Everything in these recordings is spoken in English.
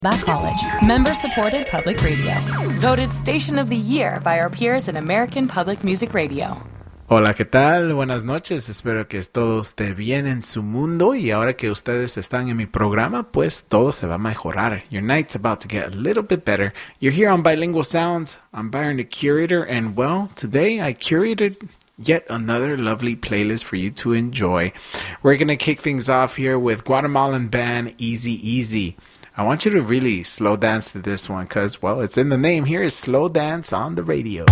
Back College, member-supported public radio. Voted Station of the Year by our peers in American Public Music Radio. Hola, ¿qué tal? Buenas noches. Espero que todo esté bien en su mundo y ahora que ustedes están en mi programa, pues todo se va a mejorar. Your night's about to get a little bit better. You're here on Bilingual Sounds. I'm Byron, the curator, and well, today I curated yet another lovely playlist for you to enjoy. We're going to kick things off here with Guatemalan band Easy Easy. I want you to really slow dance to this one because, well, it's in the name. Here is Slow Dance on the Radio.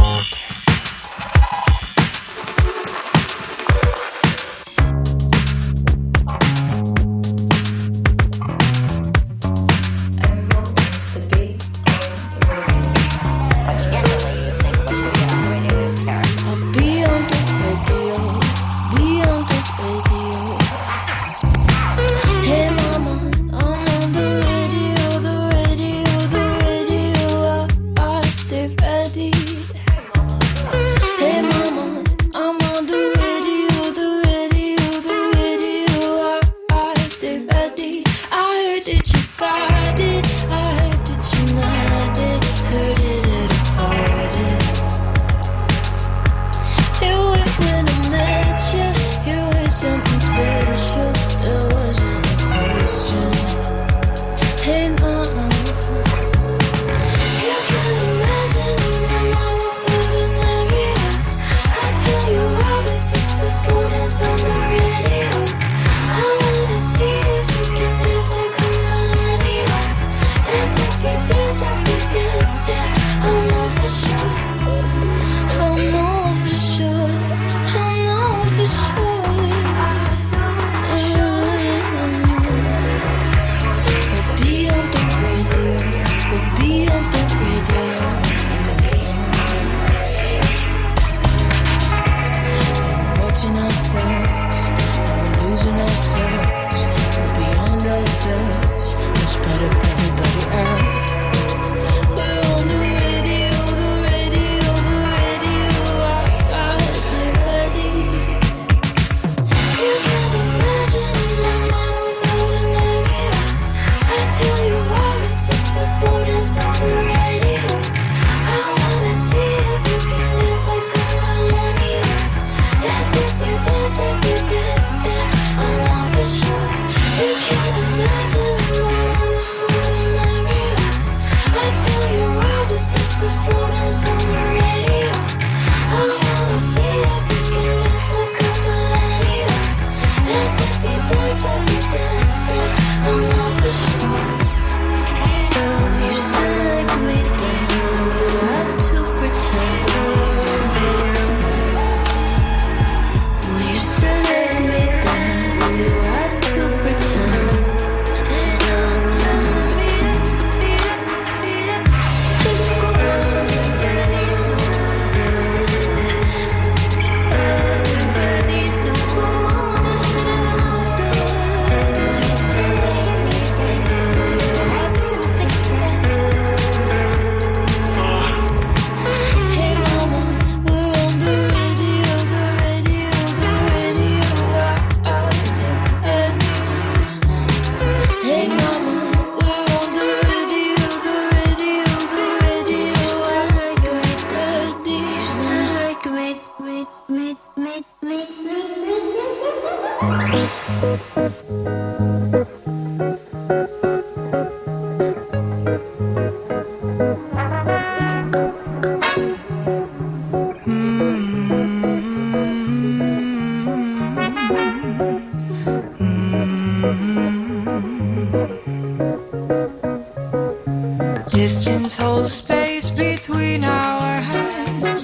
Distance holds space between our hands.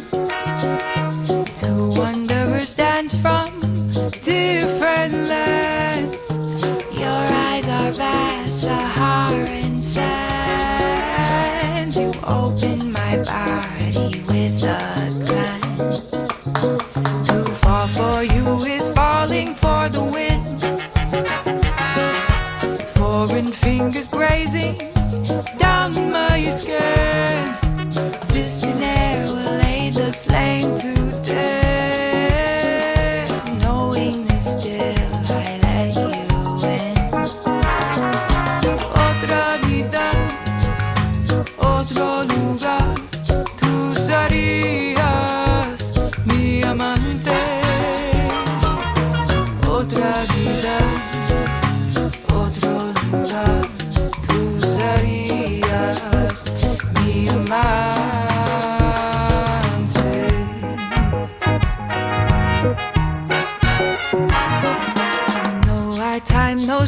Two wanderers dance from different lands. Your eyes are vast, Saharan sands. You open my body with a glance. To fall for you is falling for the wind. Foreign fingers grazing down my skin. This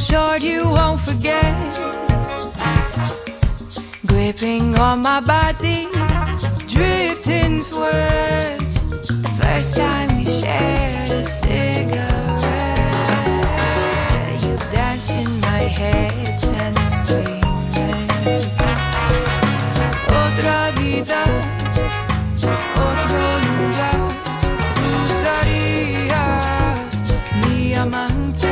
assured you won't forget. Gripping on my body, drifting sweat. The first time we shared a cigarette, you danced in my head, sense screaming. Otra vida, otro lugar, tú serías mi amante.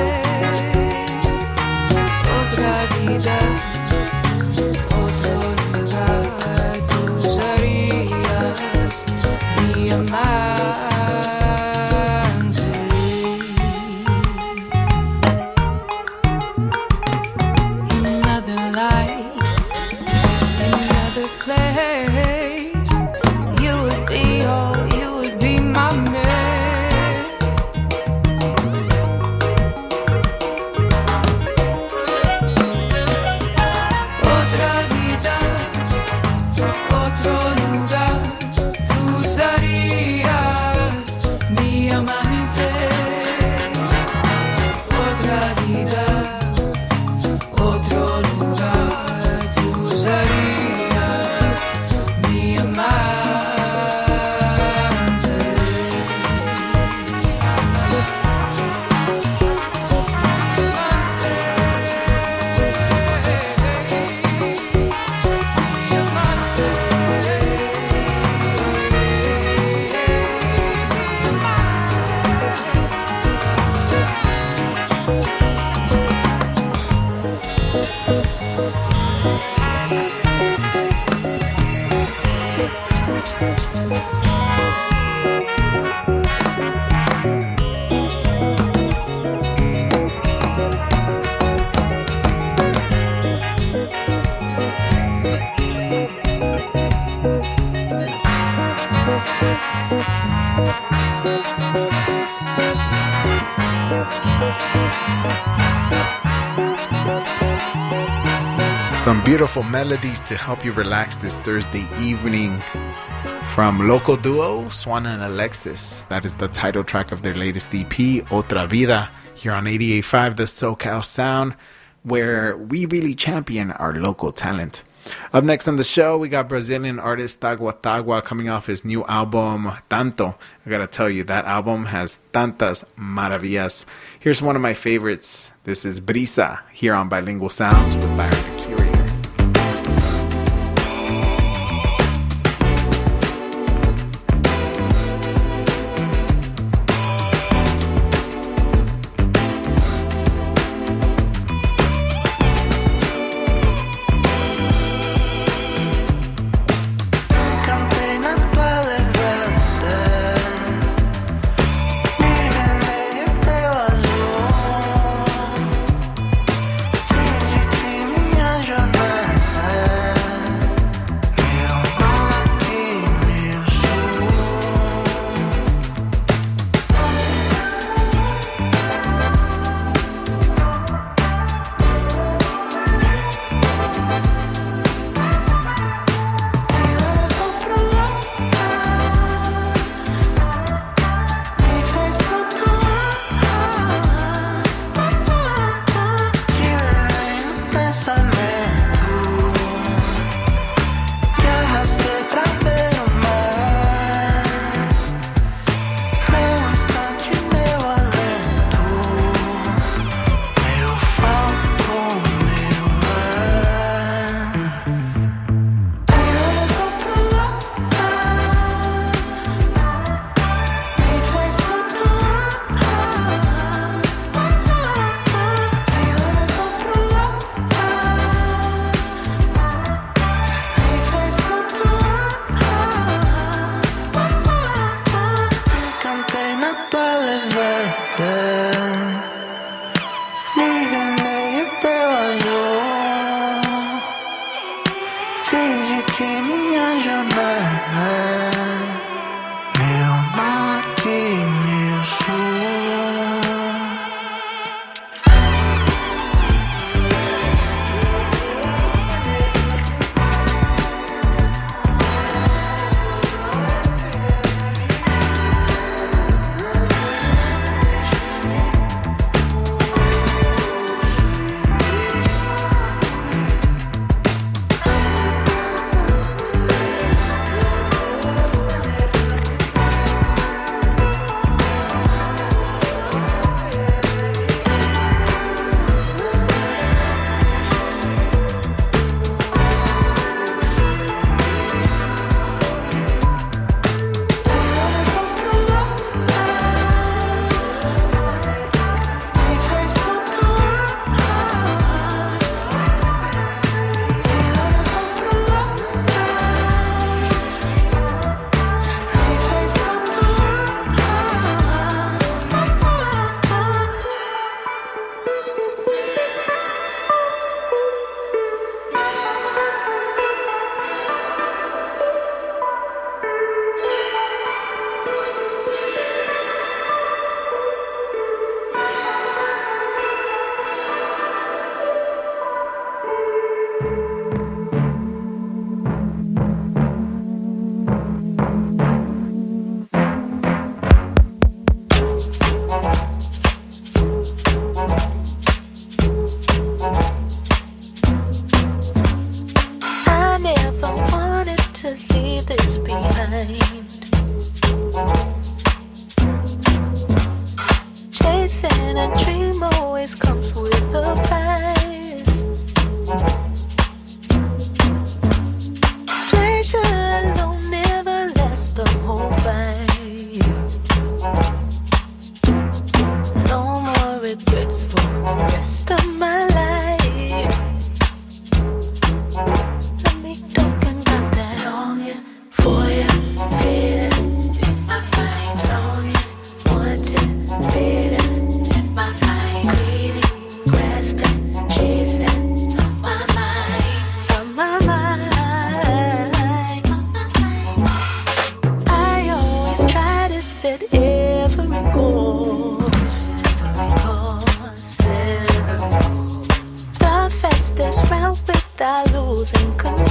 Otra vida, otro lugar, tú serías mi amante. In another life, in another place, you would be all, you would be my man. Otra vida, otro lugar, tú serías mi amante. Otra vida, otro lugar, tú serías mi amante. Some beautiful melodies to help you relax this Thursday evening from local duo Swana and Alexis. That is the title track of their latest EP, Otra Vida, here on 88.5 The SoCal Sound, where we really champion our local talent. Up next on the show, we got Brazilian artist Tagua Tagua coming off his new album, Tanto. I gotta tell you, that album has tantas maravillas. Here's one of my favorites. This is Brisa, here on Bilingual Sounds with Byron the Curator.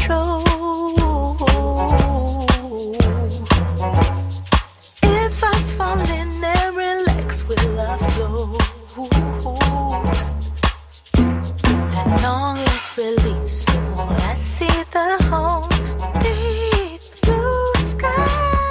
control. If I fall in and relax, will I flow? The longest release, so I see the whole deep blue sky.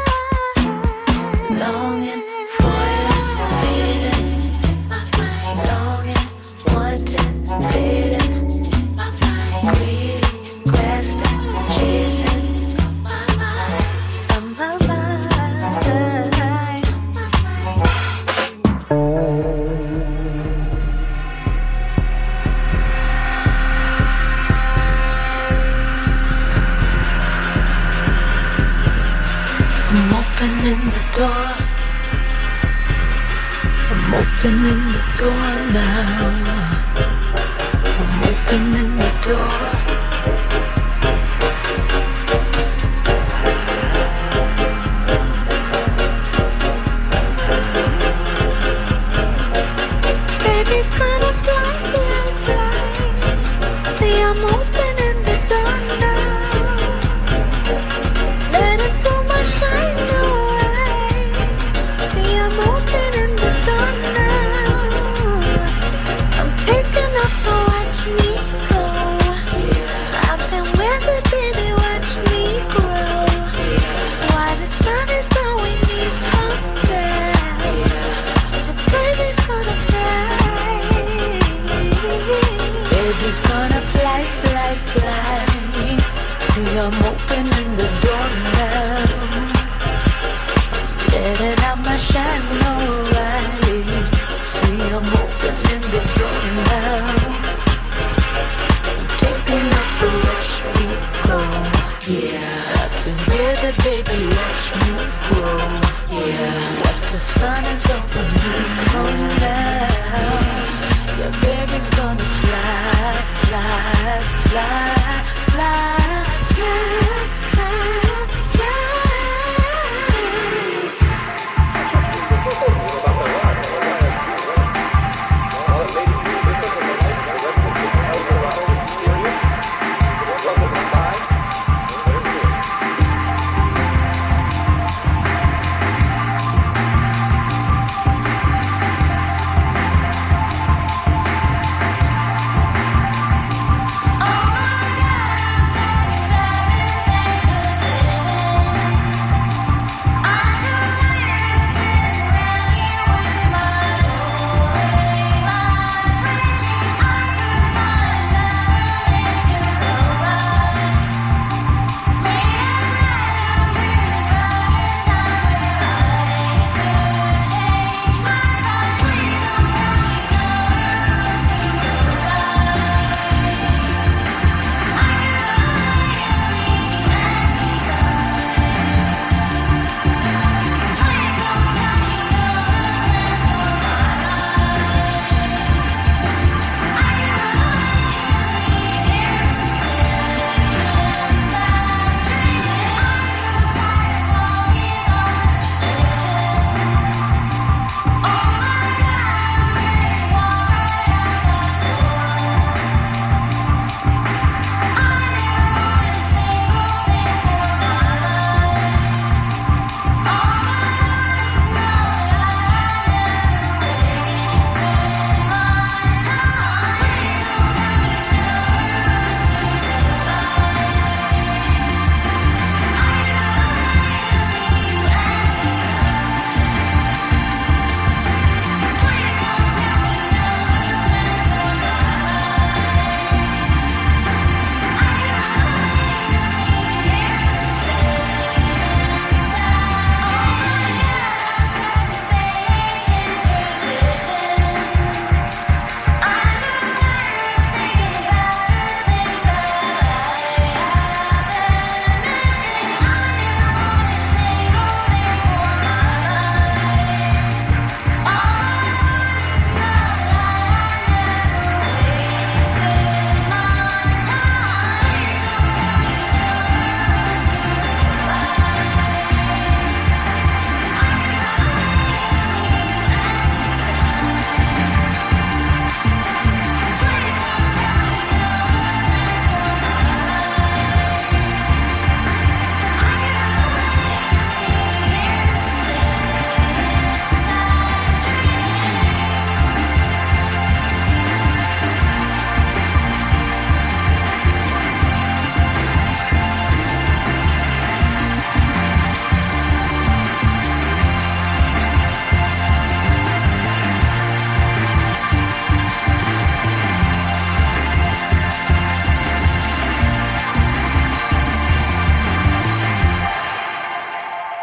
Longing for you, fading in my mind. Longing, wanting, fading in my mind. Greedy, grasping, chasing my mind. My mind, my mind. I'm opening the door. I'm opening the door now. I'm opening the door. Baby's gonna fly, fly, fly. See, I'm opening the door now. Let it through my shine, alright. See, I'm opening the door now. I'm taking off, so watch me go. I've been with it, baby, watch me grow. Why the sun is all we need from there. The baby's gonna fly. Baby's gonna fly, fly, fly. See, I'm opening the door now. Letting out my shine, alright. See, I'm opening the door now. Taking off, so watch me go. Yeah, I've been with it, baby, watch me grow. Yeah, what the sun is opening from now. The baby's gonna fly, fly, fly, fly, fly, fly, fly.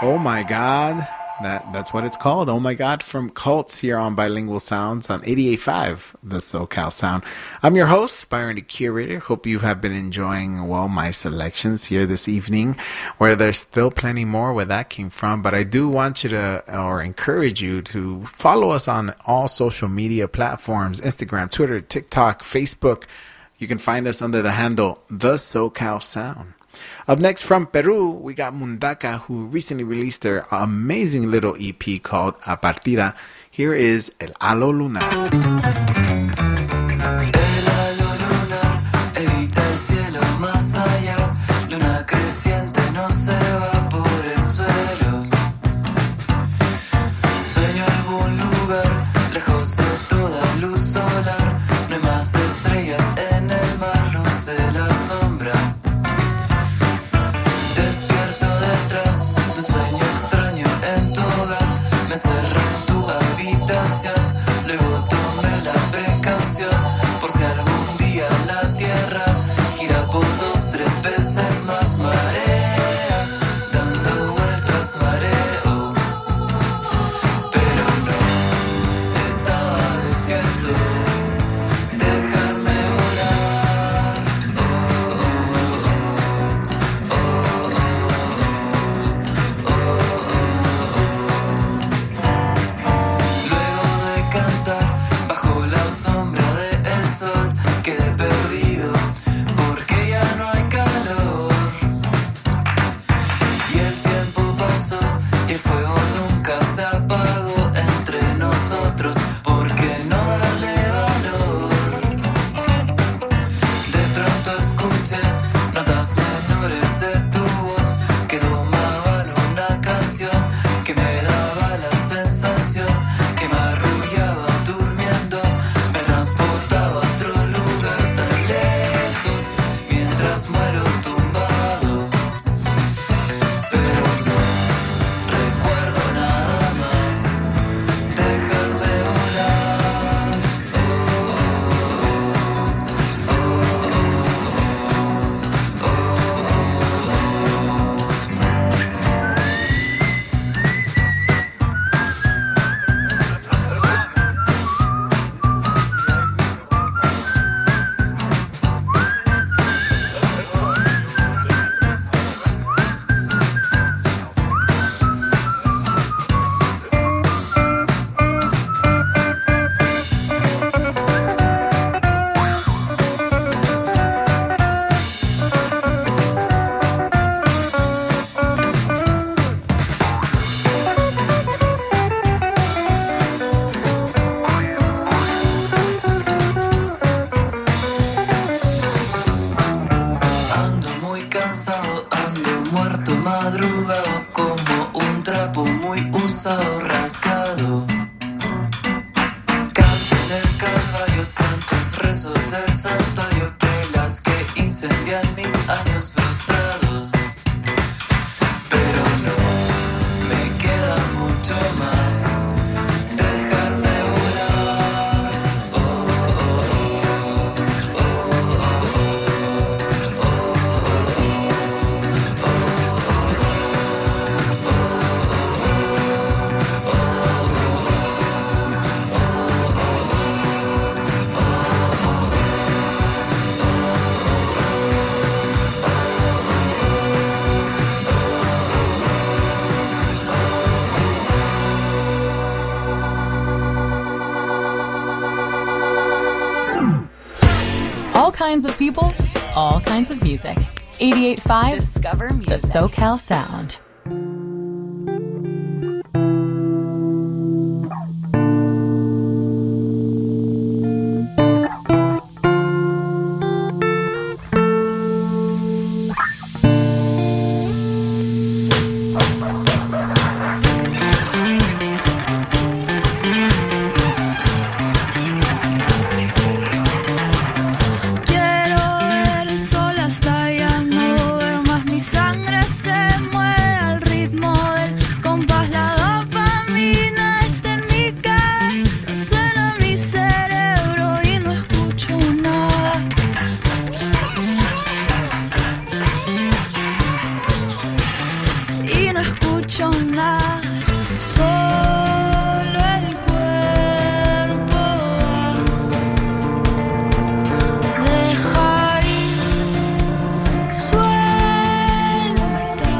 Oh My God. That's what it's called. Oh My God from Cults here on Bilingual Sounds on 88.5, the SoCal Sound. I'm your host, Byron the Curator. Hope you have been enjoying, well, my selections here this evening, where there's still plenty more where that came from. But I do want you to, or encourage you to follow us on all social media platforms, Instagram, Twitter, TikTok, Facebook. You can find us under the handle, The SoCal Sound. Up next from Peru, we got Mundaka, who recently released their amazing little EP called A Partida. Here is El Halo Lunar. El halo lunar evita el cielo más allá. Luna creciente no se va por el suelo. Sueño algún lugar lejos de toda luz solar. No hay más estrellas en el mar, luce la sombra. Despierto detrás de un sueño extraño en tu hogar. Me cerré en tu habitación, luego tomé la precaución por si algún día la tierra gira por 2, 3 veces más. Marea, dando vueltas mareo, pero no estaba despierto. Dejarme volar, oh, oh, oh, oh, oh, oh, Luego de cantar bajo la sombra del sol, quedé perdido porque ya no hay calor. Y el tiempo pasó y el fuego nunca se apagó entre nosotros. ¿Por qué no darle valor? De pronto escuché notas menores de tu voz que domaban una canción que me daba la sensación que me arrullaba durmiendo, me transportaba a otro lugar tan lejos mientras muero tumbado. Pero no recuerdo nada más. Dejarme volar, oh, oh, oh, oh, Ando muy cansado, ando muerto, madrugado, como un trapo muy usado, rasgado. Canto en el calvario, santos rezos del santuario, velas que incendian mis años frustrados. Pero no me queda mucho más. Dejarme volar, oh, oh, oh, oh, oh, oh, All kinds of people, all kinds of music. 88.5 Discover Music. The SoCal Sound. Quiero ver el sol hasta ya no ver más, mi sangre se mueve hecho nada. Solo el cuerpo va. Deja ir, suelta.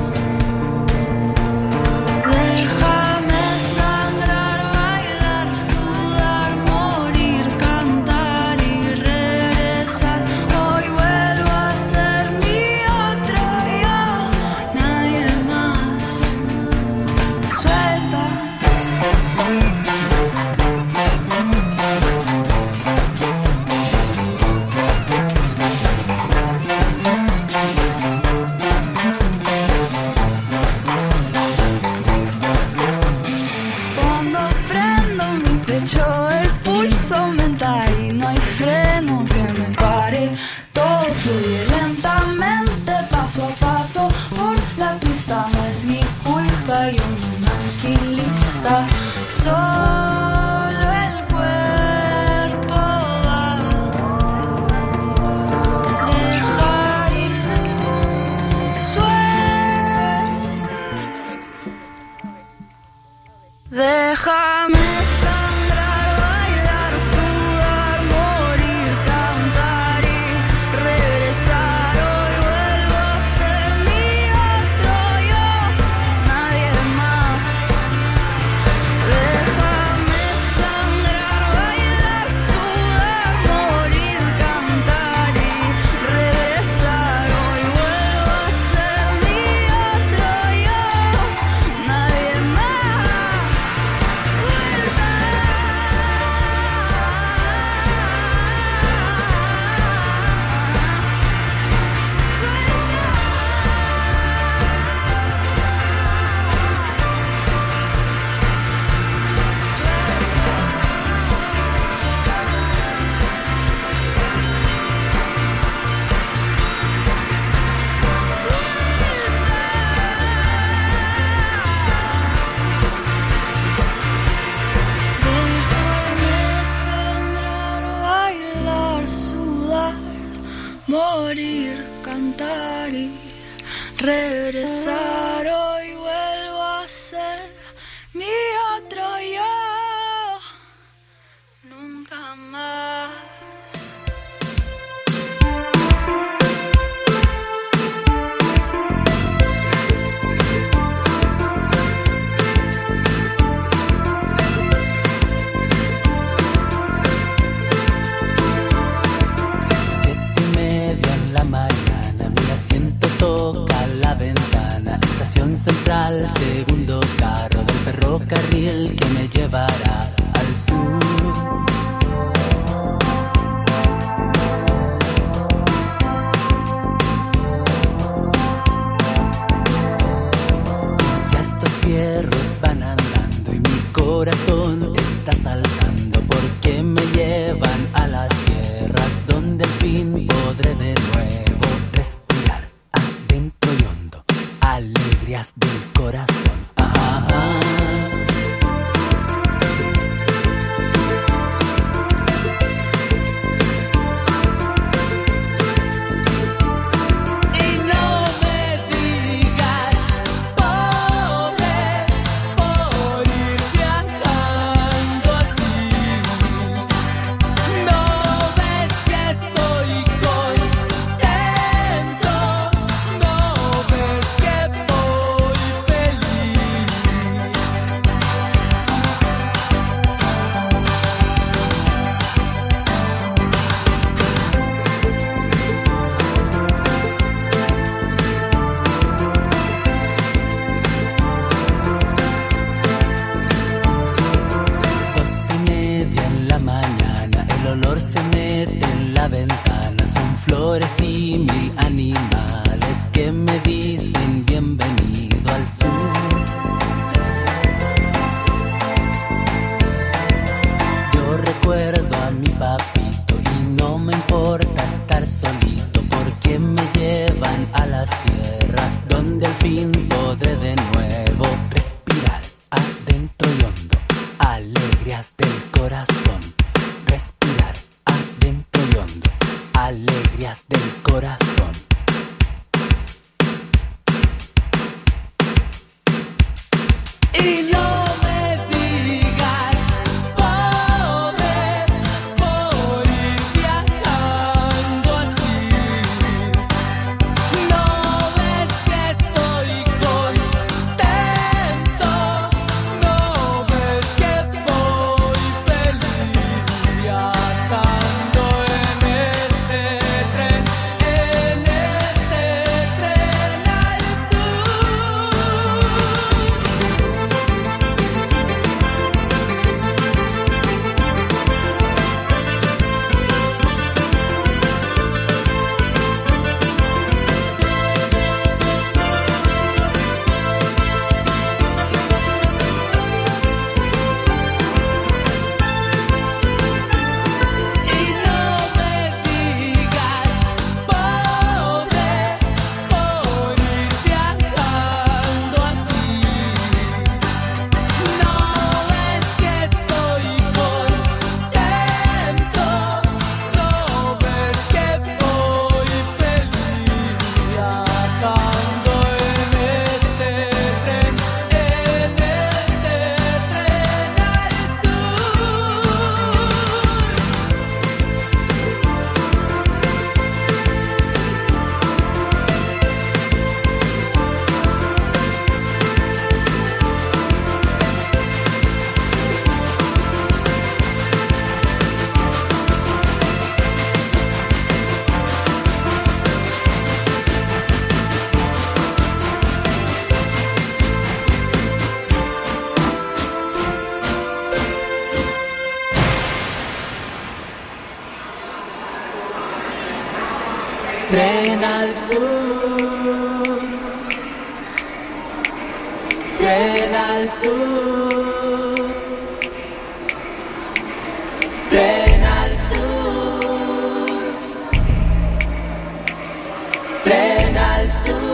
Déjame sangrar, bailar, sudar, morir, cantar y regresar. Hoy vuelvo a ser mi otro yo, nadie más. Suelta. Cuando prendo mi pecho, el pulso aumenta y no hay freno que me pare. Todo fluye lentamente, paso a paso por la pista. No es mi culpa, yo no nací lista. Solo el cuerpo va. Deja ir, suelta. Déjame sangrar, bailar, sudar, morir, cantar y regresar. Hoy vuelvo a ser mi otro yo, nadie más. Déjame sangrar, bailar, sudar, morir, cantar y regresar. Hoy vuelvo a ser mi otro yo, nadie más. Suelta. Déjame sangrar, bailar, sudar, morir, cantar y regresar. Hoy vuelvo a ser mi otro yo, nunca más. Siete y media en la mañana, mi asiento toca la ventana. Estación central, segundo carro del ferrocarril que me llevará al sur. Ya estos fierros van andando y mi corazón está saltando porque me llevan a las tierras donde al fin podré de nuevo respirar adentro y hondo alegrías del corazón. Y no me digas, pobre, por ir viajando así. No ves que estoy contento, no ves que voy feliz. Dos y media en la mañana, el olor se mete en la ventana. Son flores y mil animales que me dicen bienvenido al sur. Yo recuerdo a mi papito y no me importa estar solito porque me llevan a las tierras donde al fin podré de nuevo respirar adentro y hondo alegrías del corazón. Respirar adentro y hondo alegrías del corazón. Tren al sur, tren al sur, tren al sur, tren al sur.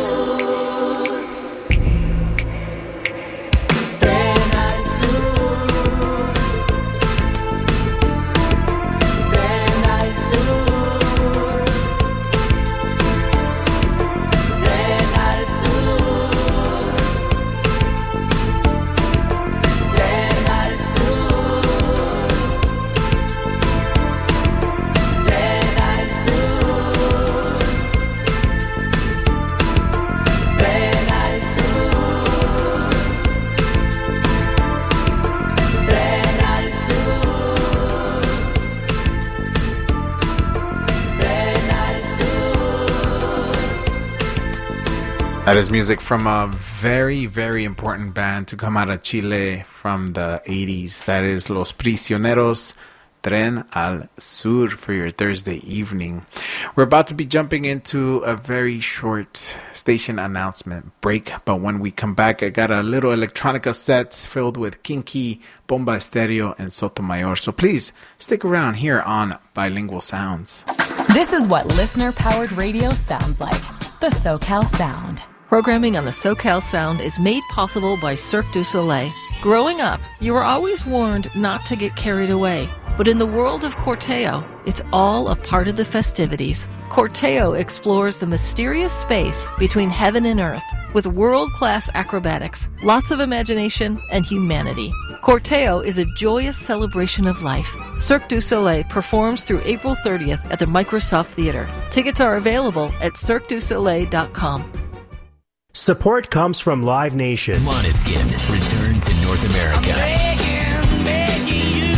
That is music from a very, very important band to come out of Chile from the 80s. That is Los Prisioneros, Tren al Sur for your Thursday evening. We're about to be jumping into a very short station announcement break, but when we come back, I got a little electronica set filled with Kinky, Bomba Estéreo, and Sotomayor. So please stick around here on Bilingual Sounds. This is what listener-powered radio sounds like. The SoCal Sound. Programming on the SoCal Sound is made possible by Cirque du Soleil. Growing up, you were always warned not to get carried away. But in the world of Corteo, it's all a part of the festivities. Corteo explores the mysterious space between heaven and earth with world-class acrobatics, lots of imagination, and humanity. Corteo is a joyous celebration of life. Cirque du Soleil performs through April 30th at the Microsoft Theater. Tickets are available at cirquedusoleil.com. Support comes from Live Nation. Måneskin return to North America. Begging you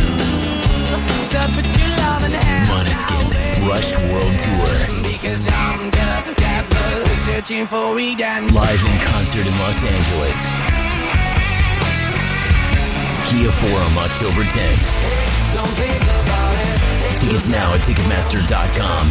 to put your love in the hand. Måneskin Rush World Tour. Because I'm the devil searching for redemption. Live in concert in Los Angeles. Kia Forum, October 10th. Don't think about it. Tickets now at Ticketmaster.com.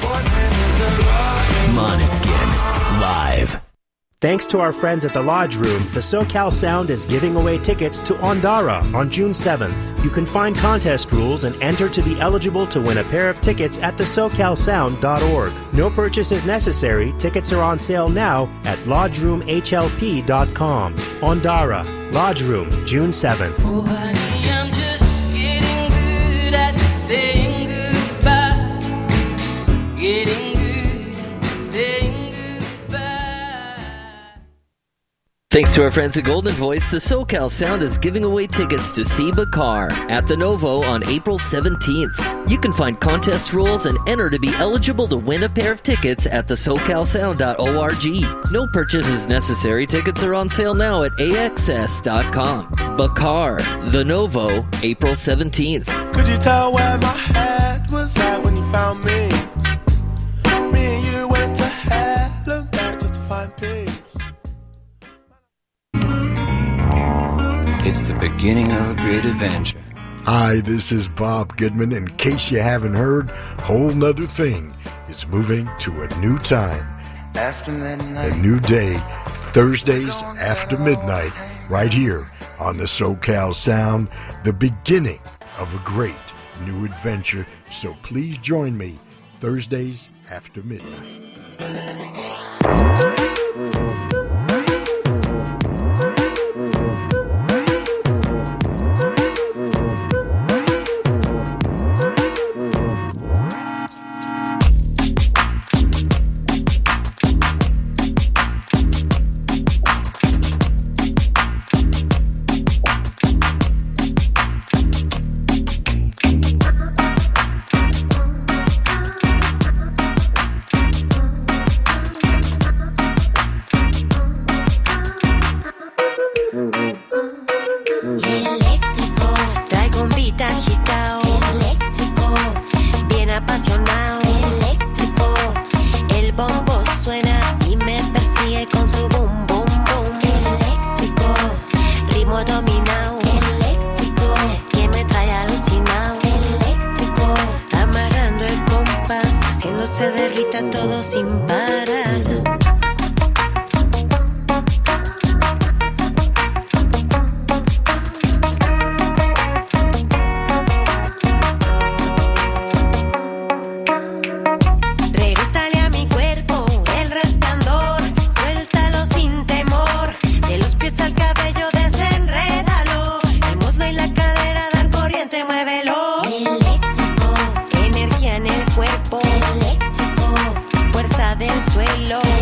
Måneskin Live. Thanks to our friends at the Lodge Room, the SoCal Sound is giving away tickets to Ondara on June 7th. You can find contest rules and enter to be eligible to win a pair of tickets at thesocalsound.org. No purchase is necessary. Tickets are on sale now at lodgeroomhlp.com. Ondara, Lodge Room, June 7th. Oh, honey, I'm just getting good at saying goodbye. Getting good at saying goodbye. Thanks to our friends at Golden Voice, the SoCal Sound is giving away tickets to see Bakar at the Novo on April 17th. You can find contest rules and enter to be eligible to win a pair of tickets at thesocalsound.org. No purchase is necessary. Tickets are on sale now at AXS.com. Bakar, the Novo, April 17th. Could you tell where my head was at when you found me? Me and you went to hell and back just to find peace. It's the beginning of a great adventure. Hi, this is Bob Goodman. In case you haven't heard, Whole 'Nuther Thing is moving to a new time. After midnight. A new day, Thursdays after midnight, right here on the SoCal Sound, the beginning of a great new adventure. So please join me Thursdays after midnight. Se derrita todo sin parar. Regresale a mi cuerpo el resplandor, suéltalo sin temor, de los pies al cabello desenrédalo, el muslo y la cadera dan corriente, muévelo. Eléctrico, energía en el cuerpo, eléctrico, fuerza del suelo.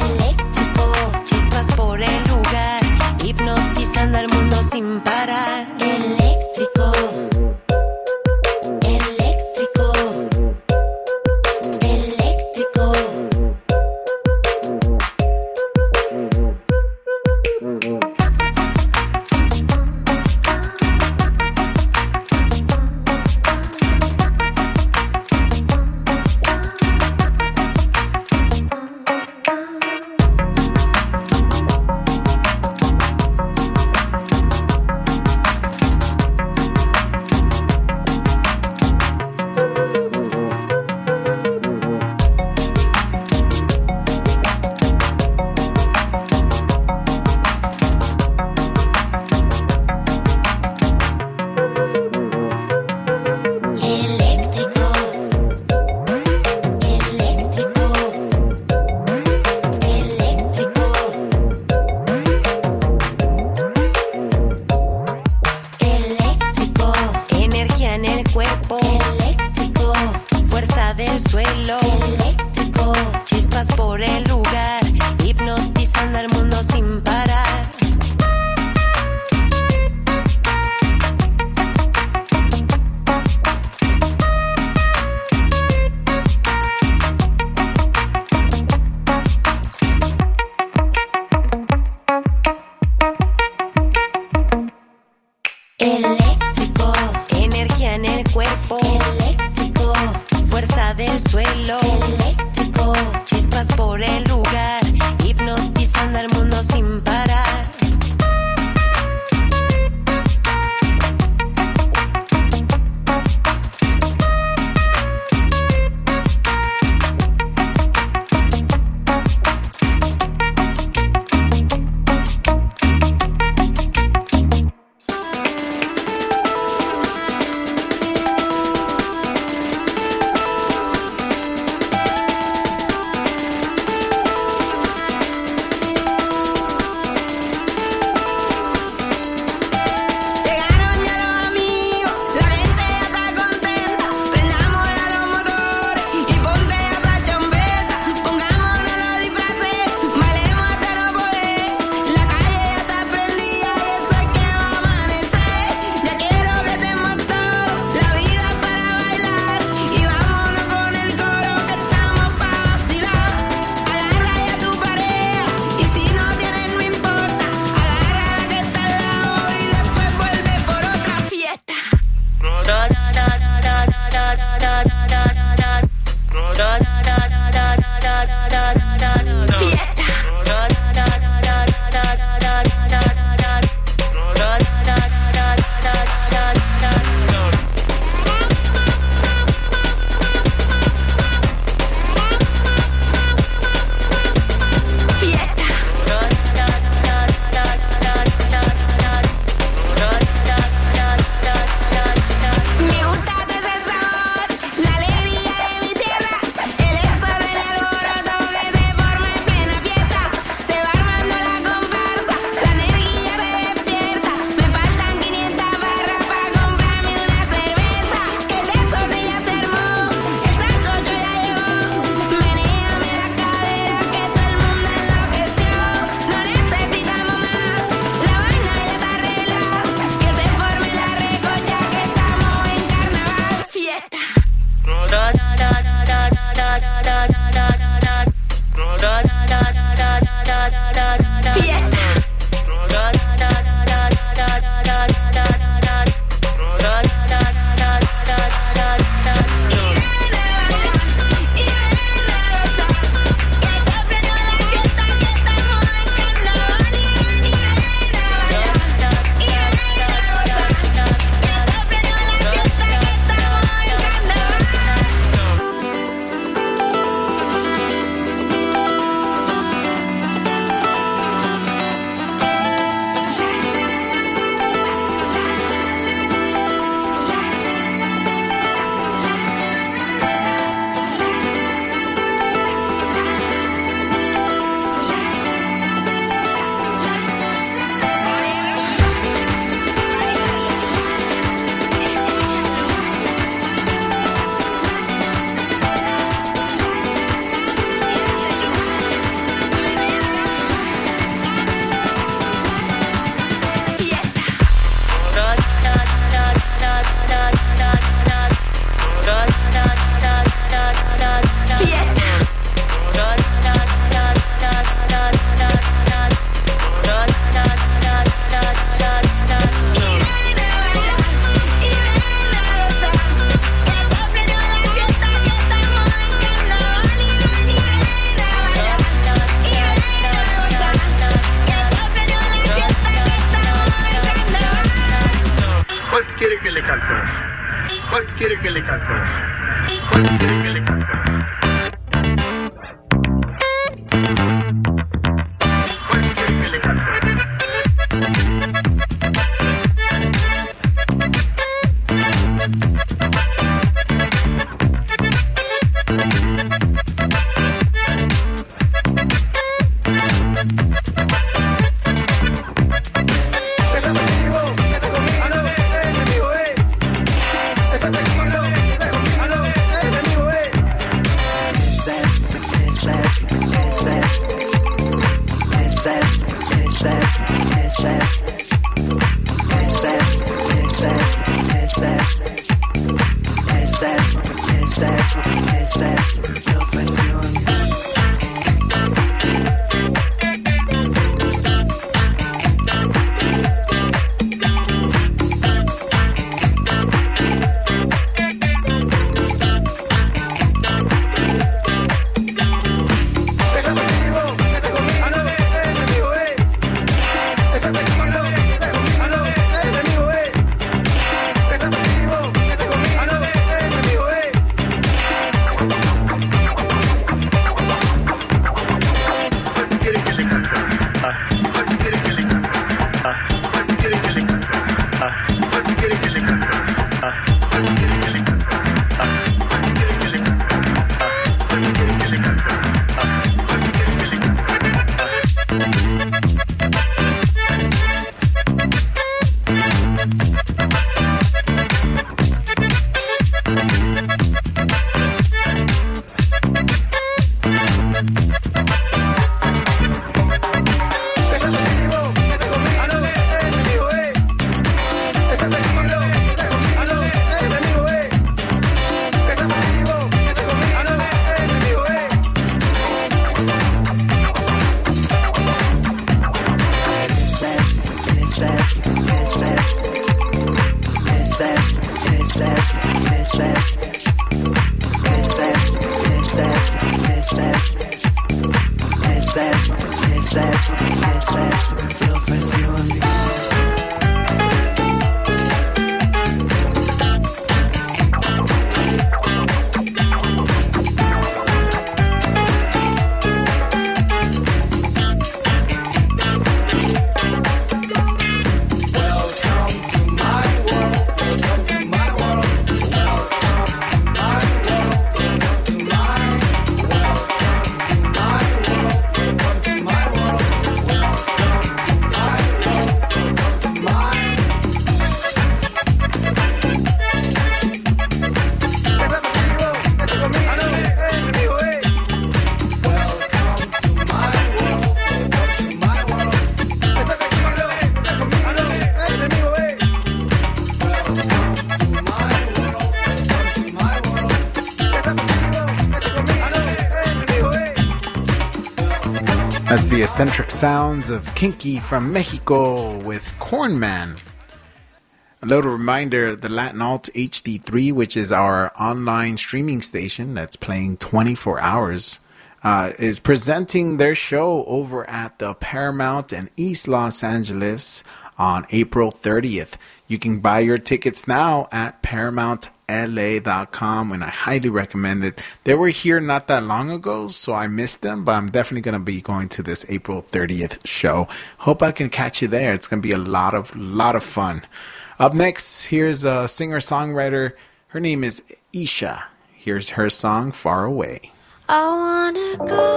That's the eccentric sounds of Kinky from Mexico with Corn Man. A little reminder, the Latin Alt HD3, which is our online streaming station that's playing 24 hours, is presenting their show over at the Paramount in East Los Angeles on April 30th. You can buy your tickets now at ParamountLA.com, and I highly recommend it. They were here not that long ago, so I missed them, but I'm definitely going to be going to this April 30th show. Hope I can catch you there. It's going to be a lot of fun. Up next, here's a singer-songwriter. Her name is Isha. Here's her song, Far Away. I wanna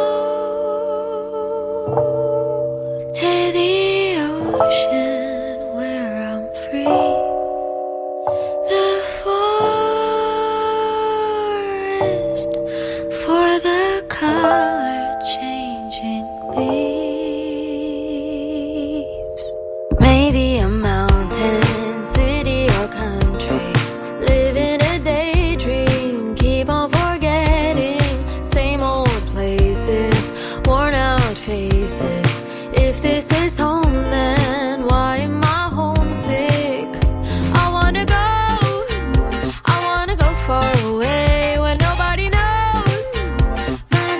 go to the ocean where I'm free. The forest for the color-changing leaves. Maybe a mountain, city, or country. Live in a daydream, keep on forgetting. Same old places, worn out faces. If this is home, then why am I homesick? I wanna go far away where nobody knows my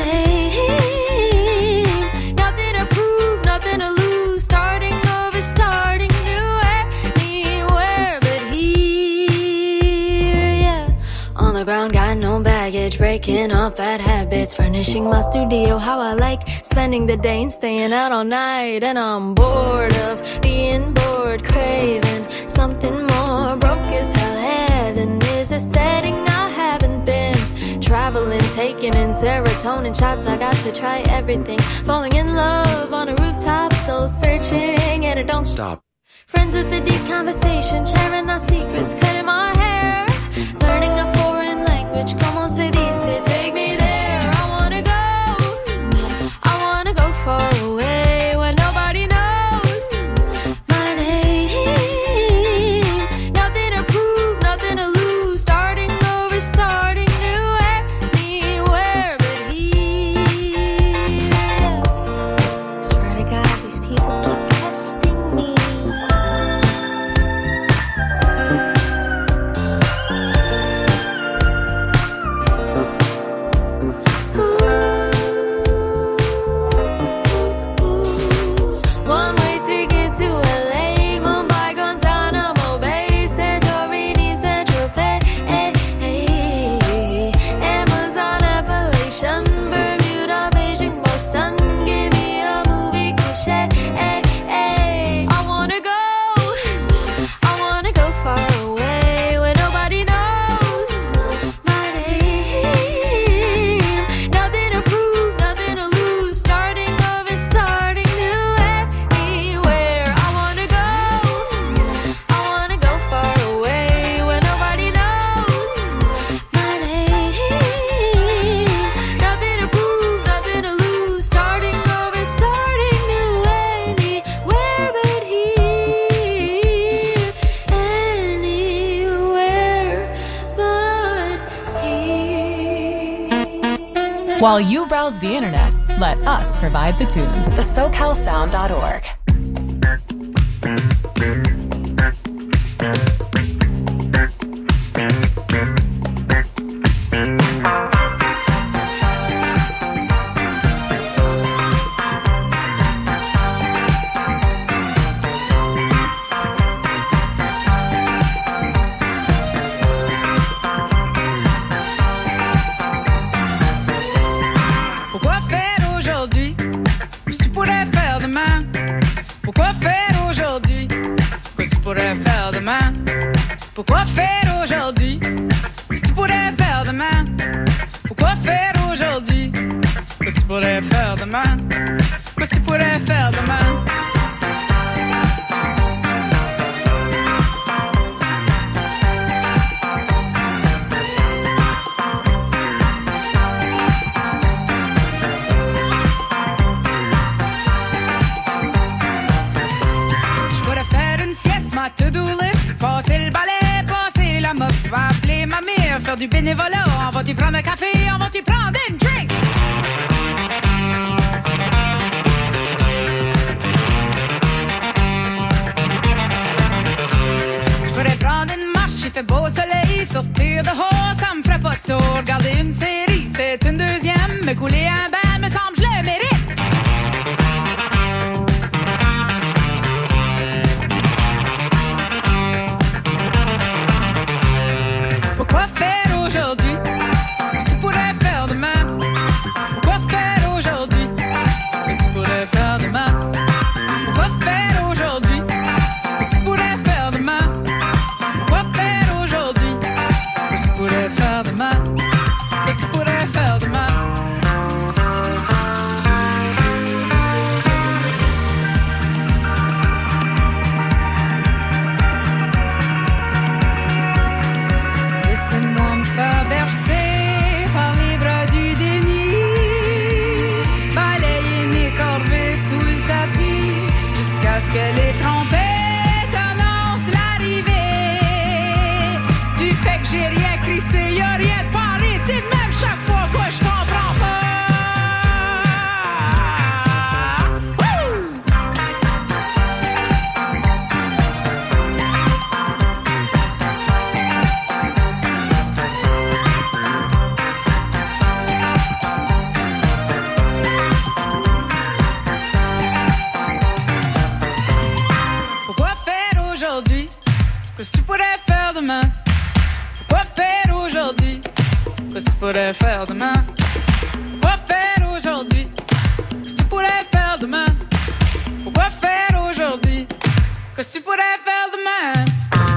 name. Nothing to prove, nothing to lose. Starting over, starting new anywhere but here, yeah. On the ground, got no baggage, breaking up bad habits, furnishing my studio how I like, spending the day and staying out all night. And I'm bored of being bored, craving something more. Broke as hell, heaven is a setting I haven't been. Traveling, taking in serotonin shots, I got to try everything. Falling in love on a rooftop, so searching, and it don't Stop. Friends with a deep conversation, sharing our secrets, cutting my hair. Learning a foreign language, como se dice, take me there. I wanna go far away where nobody knows my name. Nothing to prove, nothing to lose. Starting over, starting new anywhere but here. Swear to God, these people keep testing me. One way ticket to LA, Mumbai, Guantanamo Bay, Santorini, Saint-Tropez, Amazon, Appalachian, Bermuda, Beijing, Boston. Give me a movie cliche. I wanna go far away where nobody knows my name. Nothing to prove, nothing to lose. Starting over, starting new anywhere. I wanna go far away where nobody knows my name. Nothing to prove, nothing to lose. Starting over, starting new anywhere but here. Anywhere but here. While you browse the internet, let us provide the tunes. The SoCalSound.org. Pourquoi faire aujourd'hui que tu pourrais faire demain? Pourquoi faire aujourd'hui que tu pourrais faire demain? Pourquoi faire aujourd'hui que tu pourrais faire demain? Que tu pourrais faire demain? Ma to-do list, passer le balai, passer la mop, appeler ma mère, faire du bénévolat, on va-tu prendre un café, on va-tu prendre une drink? Je pourrais prendre une marche, il fait beau soleil, sortir dehors, ça me ferait pas tôt, regarder une série, peut-être une deuxième, me couler un bain, me semble je le mérite. Pourquoi faire aujourd'hui que tu pourrais faire demain? Pourquoi faire aujourd'hui que tu pourrais faire demain? Pourquoi faire aujourd'hui que tu pourrais faire demain? Pourquoi faire aujourd'hui que tu pourrais faire demain? Que tu pourrais faire demain? Laissez-moi me faire bercer par les bras du déni, balayer mes corvées sous le tapis, jusqu'à ce que les trompettes annoncent l'arrivée. Du fait que j'ai rien crissé, y'a rien de paré, c'est de même chaque fois que je comprends pas. Wouh! Pourquoi faire aujourd'hui que tu pourrais faire demain? Pourquoi faire aujourd'hui que tu pourrais faire demain? Pourquoi faire aujourd'hui que tu pourrais faire demain? Pourquoi faire aujourd'hui que tu pourrais faire demain?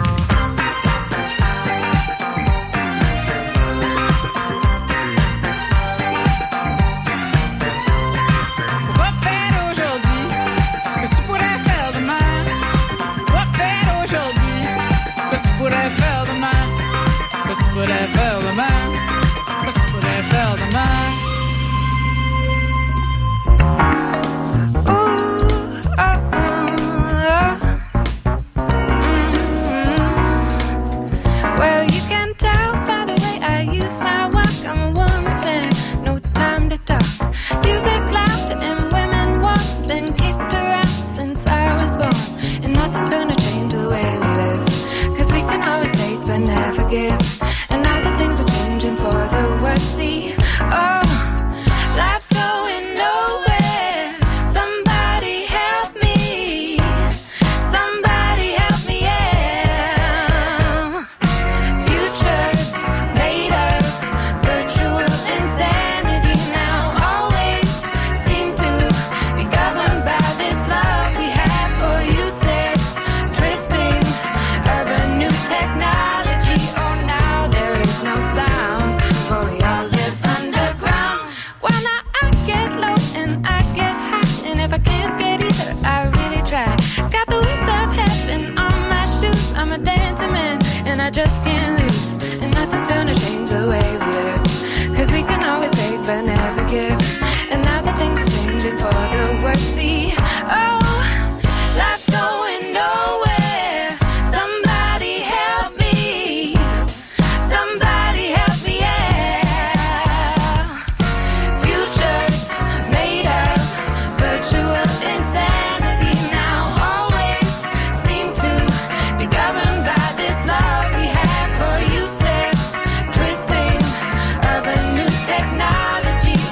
Pourquoi faire aujourd'hui que tu pourrais faire demain? Pourquoi faire aujourd'hui que tu pourrais faire demain? Que tu pourrais faire demain? Que tu pourrais faire demain? Ooh, oh, oh, oh. Well, you can tell by the way I use my walk. I'm a woman's man, no time to talk. Music loud and women walk. Been kicked around since I was born, and nothing's gonna change the way we live. 'Cause we can always take but never give, and now that things are changing for the worse. See, oh, life's going nowhere. Somebody help me. Somebody help me, yeah. Futures made of virtual insanity now always seem to be governed by this love we have for useless twisting of a new technology. Oh, now there is no sound, for we all live underground. Well, now I get low and I get high, and if I can't get either, I really try. Got the winds of heaven on my shoes. I'm a dancing man, and I just can't lose. And nothing's gonna change the way we live, 'cause we can always take but never give. And now that things are changing for the worse. See, oh, life's going nowhere. Somebody help me. Somebody help me, yeah. Futures made of virtual insanity now always seem to be governed by this love we have for useless twisting of a new technology.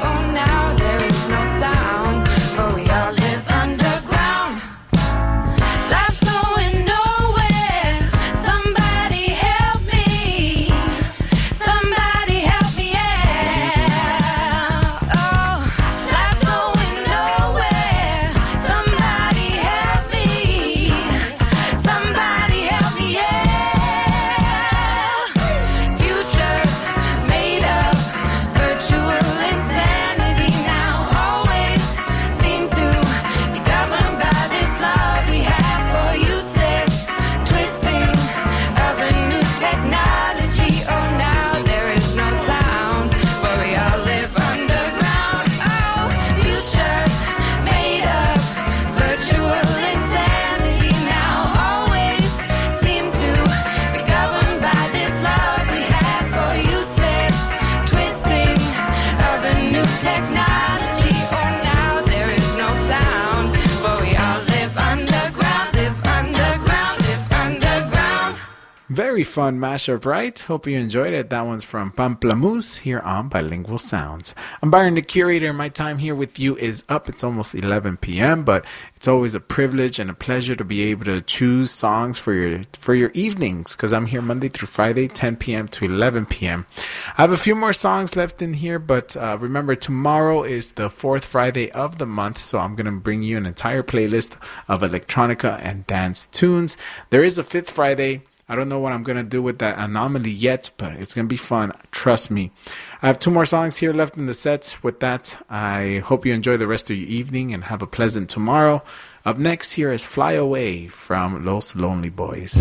Very fun mashup, right? Hope you enjoyed it. That one's from Pamplemousse here on Bilingual Sounds. I'm Byron, the curator. My time here with you is up. It's almost 11 p.m., but it's always a privilege and a pleasure to be able to choose songs for your evenings, because I'm here Monday through Friday, 10 p.m. to 11 p.m. I have a few more songs left in here, but remember, tomorrow is the fourth Friday of the month, so I'm going to bring you an entire playlist of electronica and dance tunes. There is a fifth Friday. I don't know what I'm going to do with that anomaly yet, but it's going to be fun. Trust me. I have two more songs here left in the set. With that, I hope you enjoy the rest of your evening and have a pleasant tomorrow. Up next here is Fly Away from Los Lonely Boys.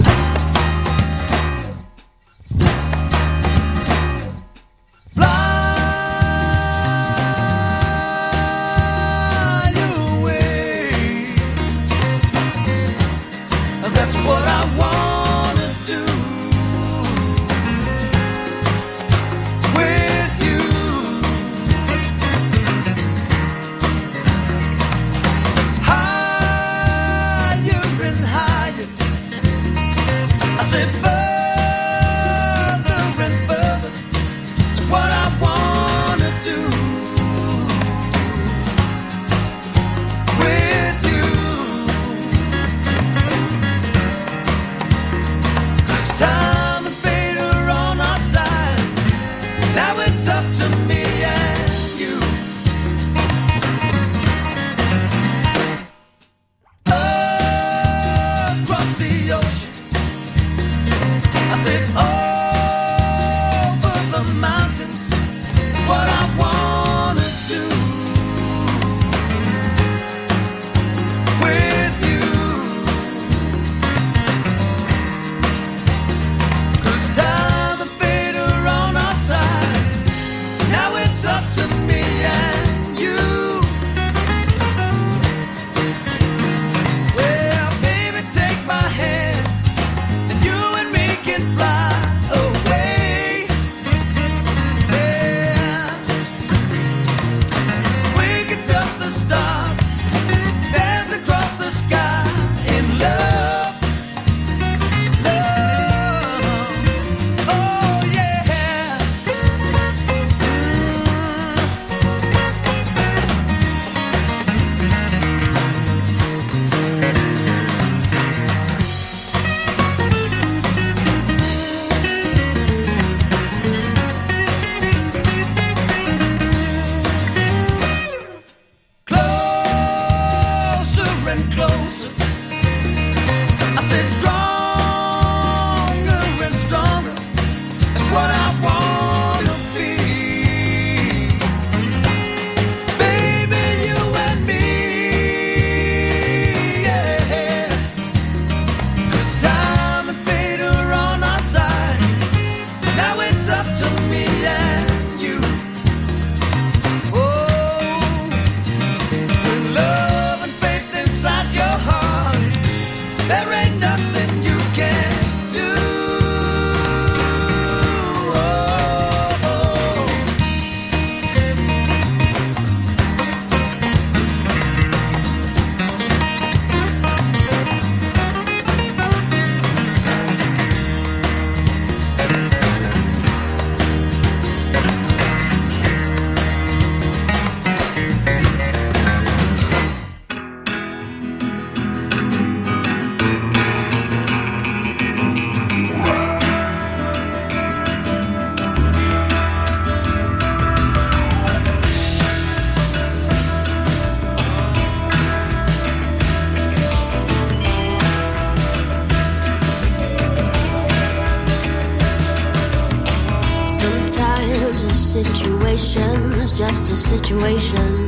Situation's just a situation.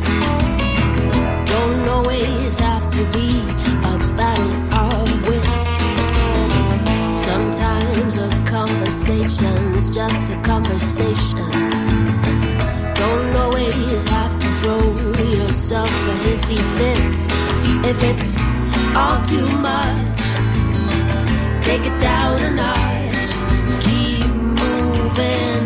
Don't always have to be a battle of wits. Sometimes a conversation's just a conversation. Don't always have to throw yourself a hissy fit. If it's all too much, take it down a notch. Keep moving